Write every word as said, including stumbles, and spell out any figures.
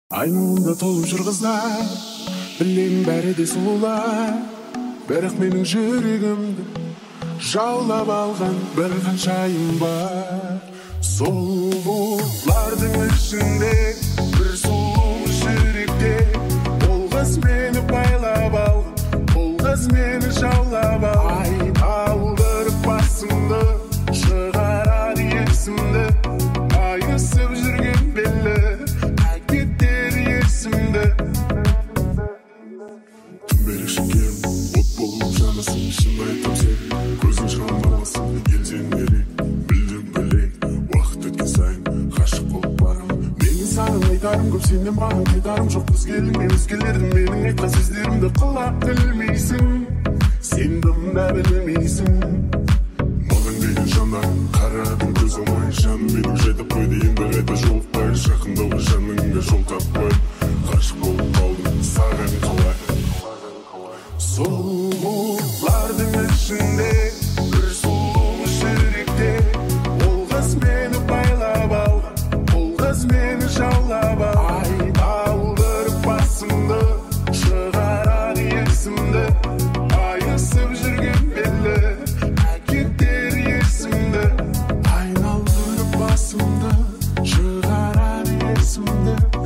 Айналымда толып жүр қыздар, білем бәрі де сұлулар, бірақ менің жүрегімді жаулап алған бір ханшайым бар. Сұлулардың ішінде бір сұлу жүректе, ол қыз мені байлап алған, ол қыз мені жаулап алған. Айналдырып басымды, шығарады есімді, айысып жүрген белі әкетер есімді. Түн берешікем, от болып жанасың, шын айтам сен, көзің шамдамасын, елден ерек, білдің білек, уақыт өткен сайын ғашық болып барам. Менің саған айтарым көп, сенен маған қайтарым жоқ. Өзгелермен өзгелердің менің айтқан сөздерімді құлақ ілмейсің, сен дымда білмейсің. Маған деген жандарың қарадың көз алмай, жаным менің жайдап қойды, енді қайта жолықпай, жақындауға жаныңа жол таппай, ғашық болып қалдым саған қалай. Сұлулардың ішінде бір сұлу жүректе, ол қыз мені байлап алған, ол қыз мені жаулап алған. Айналдырып басымды, шығарады есімді, айысып жүрген белі әкетер есімді. Айналдырып басымды, шығарады есімді,